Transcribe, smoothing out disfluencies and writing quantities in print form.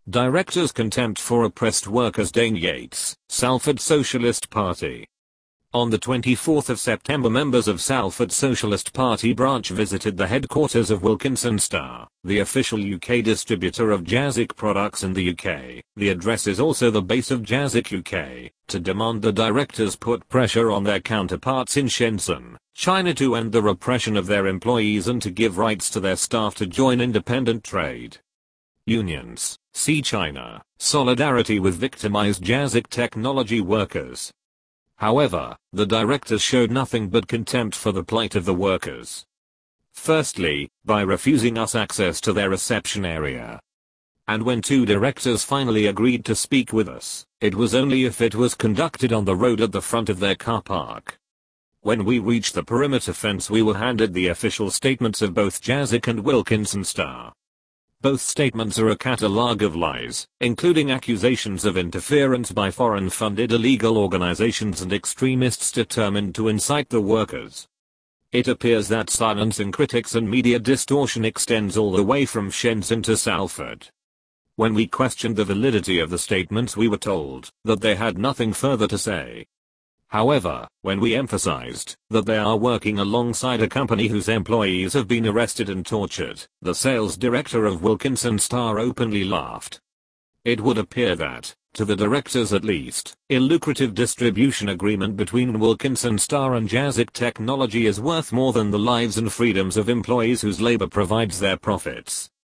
Directors' contempt for oppressed workers. Dane Yates, Salford Socialist Party. On the 24th of September, members of Salford Socialist Party branch visited the headquarters of Wilkinson Star, the official UK distributor of Jazik products in the UK. The address is also the base of Jazik UK, to demand the directors put pressure on their counterparts in Shenzhen, China to end the repression of their employees and to give rights to their staff to join independent trade unions. See China, solidarity with victimized Jazik technology workers. However, the directors showed nothing but contempt for the plight of the workers. Firstly, by refusing us access to their reception area. And when two directors finally agreed to speak with us, it was only if it was conducted on the road at the front of their car park. When we reached the perimeter fence, we were handed the official statements of both Jazik and Wilkinson Star. Both statements are a catalogue of lies, including accusations of interference by foreign-funded illegal organizations and extremists determined to incite the workers. It appears that silencing critics and media distortion extends all the way from Shenzhen to Salford. When we questioned the validity of the statements, we were told that they had nothing further to say. However, when we emphasized that they are working alongside a company whose employees have been arrested and tortured, the sales director of Wilkinson Star openly laughed. It would appear that, to the directors at least, a lucrative distribution agreement between Wilkinson Star and Jazik Technology is worth more than the lives and freedoms of employees whose labor provides their profits.